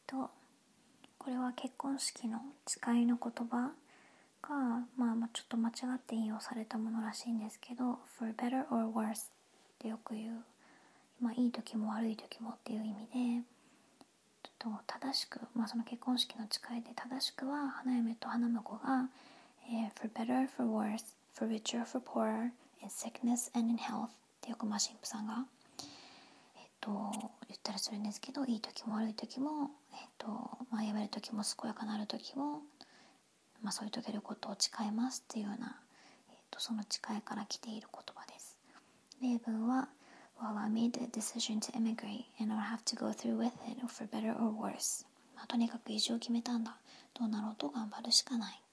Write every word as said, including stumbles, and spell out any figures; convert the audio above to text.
とこれは結婚式の誓いの言葉が、まあ、まあちょっと間違って引用されたものらしいんですけど For better or worse ってよく言う、まあ、いい時も悪い時もっていう意味で、ちょっと正しく、まあ、その結婚式の誓いで正しくは花嫁と花婿が、えー、For better for worse, for richer for poorer, in sickness and in health ってよくまあ神父さんが、えー、と言ったりするんですけど、いい時も悪い時も、えーとまあ、やめる時も健やかなる時も、まあ、そういう時のことを誓いますっていうような、えー、とその誓いから来ている言葉です。例文は Well, I made the decision to immigrate and I'll have to go through with it for better or worse. まあ、とにかく移住を決めたんだ。どうなろうと頑張るしかない。